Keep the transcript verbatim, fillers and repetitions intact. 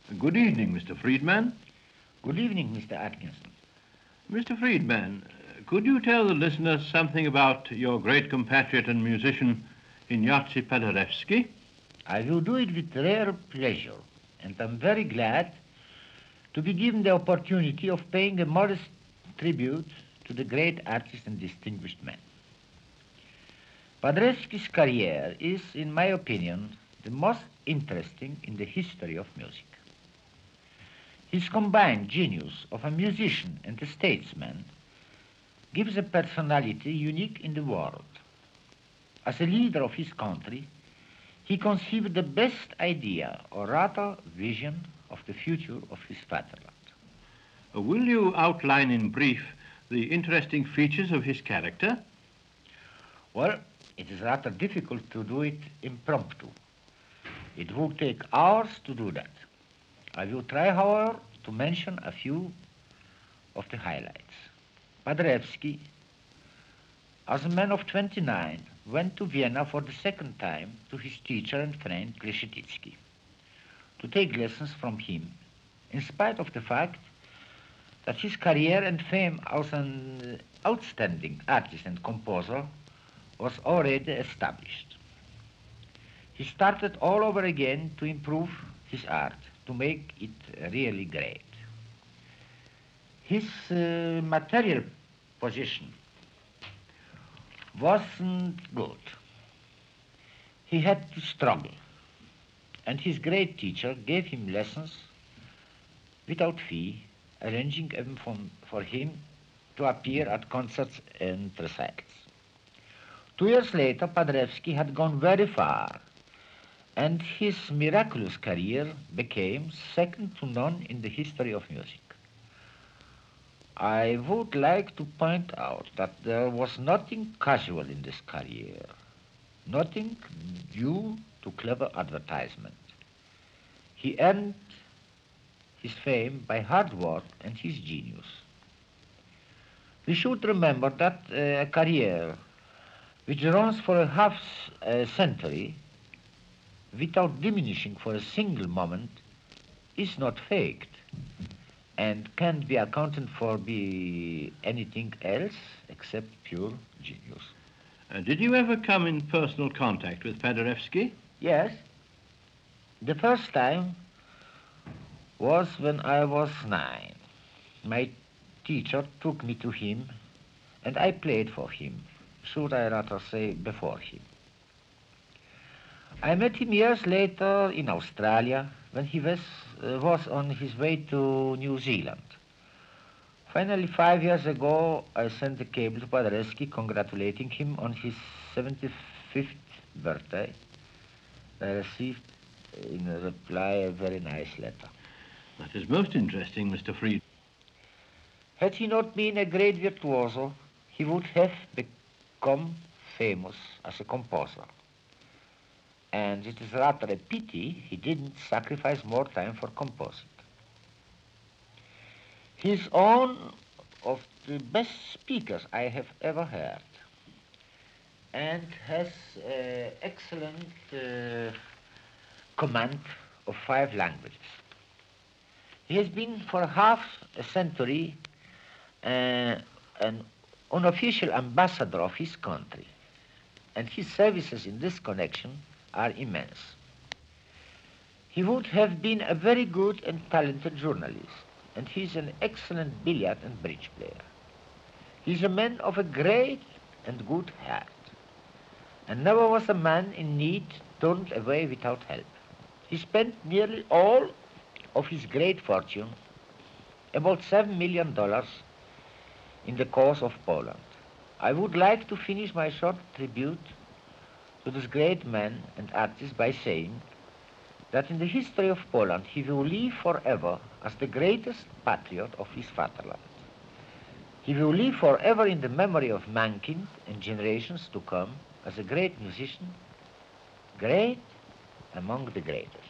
Good evening, Mister Friedman. Good evening, Mister Atkinson. Mister Friedman, uh, could you tell the listeners something about your great compatriot and musician, Ignacy Paderewski? I will do it with rare pleasure, and I'm very glad to be given the opportunity of paying a modest tribute to the great artist and distinguished man. Paderewski's career is, in my opinion, the most interesting in the history of music. His combined genius of a musician and a statesman gives a personality unique in the world. As a leader of his country, he conceived the best idea, or rather vision, of the future of his fatherland. Uh, will you outline in brief the interesting features of his character? Well, it is rather difficult to do it impromptu. It would take hours to do that. I will try, however, to mention a few of the highlights. Paderewski, as a man of twenty-nine, went to Vienna for the second time to his teacher and friend Kleszetitsky to take lessons from him, in spite of the fact that his career and fame as an outstanding artist and composer was already established. He started all over again to improve his art, to make it really great. His uh, material position wasn't good. He had to struggle, and his great teacher gave him lessons without fee, arranging even for, for him to appear at concerts and recitals. Two years later, Paderewski had gone very far, and his miraculous career became second to none in the history of music. I would like to point out that there was nothing casual in this career, nothing due to clever advertisement. He earned his fame by hard work and his genius. We should remember that uh, a career which runs for a half a century without diminishing for a single moment is not faked and can't be accounted for be anything else except pure genius. Uh, did you ever come in personal contact with Paderewski? Yes, the first time was when I was nine. My teacher took me to him and I played for him, should I rather say before him. I met him years later in Australia when he was, uh, was on his way to New Zealand. Finally, five years ago, I sent a cable to Paderewski congratulating him on his seventy-fifth birthday. I received in a reply a very nice letter. That is most interesting, Mister Fried. Had he not been a great virtuoso, he would have become famous as a composer. And it is rather a pity he didn't sacrifice more time for composing. He is one of the best speakers I have ever heard and has uh, excellent uh, command of five languages. He has been for half a century uh, an unofficial ambassador of his country, and his services in this connection are immense. He would have been a very good and talented journalist, and he is an excellent billiard and bridge player. He is a man of a great and good heart, and never was a man in need turned away without help. He spent nearly all of his great fortune, about seven million dollars, in the cause of Poland. I would like to finish my short tribute to this great man and artist by saying that in the history of Poland he will live forever as the greatest patriot of his fatherland. He will live forever in the memory of mankind and generations to come as a great musician, great among the greatest.